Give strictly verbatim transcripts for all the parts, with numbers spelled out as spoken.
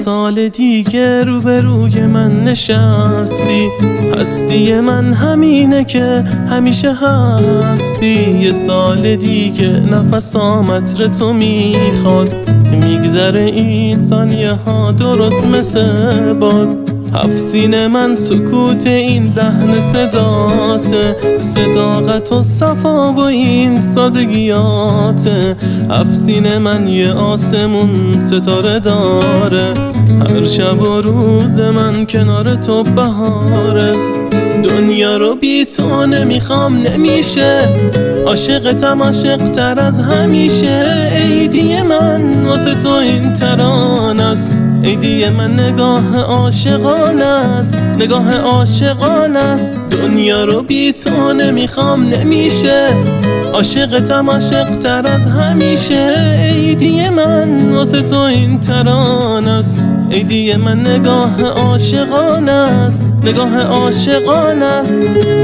سال دیگه روبروی من نشستی، هستی من همینه که همیشه هستی. یه سال دیگه نفسام عطر تو میخواد، میگذره این ثانیه ها درست مثل باد. هفت سینه من سکوت این لحن صداته، صداقت و صفا و این سادگیاته. هفت سینه من یه آسمون ستاره داره، هر شب و روز من کنار تو بهاره. دنیا رو بی تو نمیخوام نمیشه، عاشقتم عاشق تر از همیشه. عیدی من واسه تو این ترانه است، عیدی من نگاه عاشقانه است، نگاه عاشقانه است. دنیا رو بی تو نمیخوام نمیشه، عاشقتم عاشق تر از همیشه. عیدی من واسه تو این ترانه است، عیدی من نگاه عاشقانه است، نگاه عاشقانه است.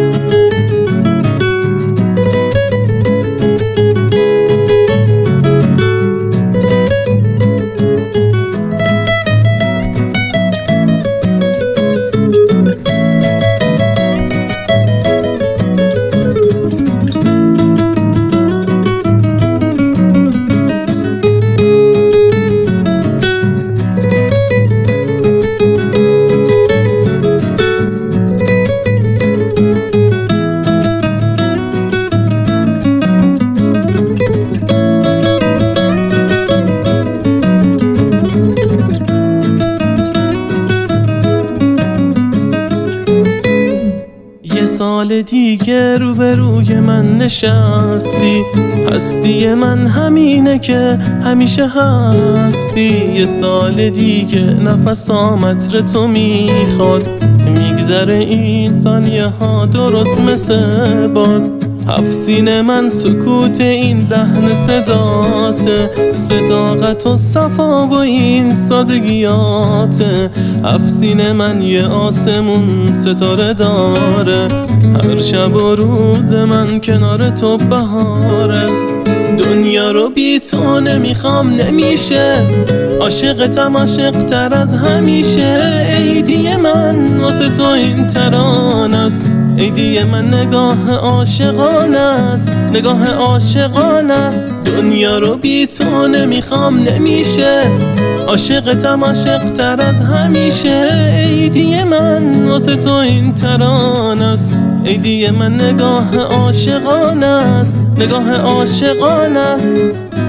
سال دیگه روبروی من نشستی، هستی من همینه که همیشه هستی. یه سال دیگه نفسام عطر تو میخواد، میگذره این ثانیه ها درست مثل باد. هفت سینه من سکوت این لحن صداته، صداقت و صفا و این سادگیاته. هفت سینه من یه آسمون ستاره داره، هر شب و روز من کنار تو بهاره. دنیا رو بی تو نمیخوام نمیشه، عاشقتم عاشق تر از همیشه. عیدی من واسه تو این ترانه است، عیدی من نگاه عاشقانه است، نگاه عاشقانه است. دنیا رو بی تو نمیخوام نمیشه، عاشقتم عاشق تر از همیشه. عیدی من واسه تو این ترانه است، عیدی من نگاه عاشقانه است، نگاه عاشقانه است.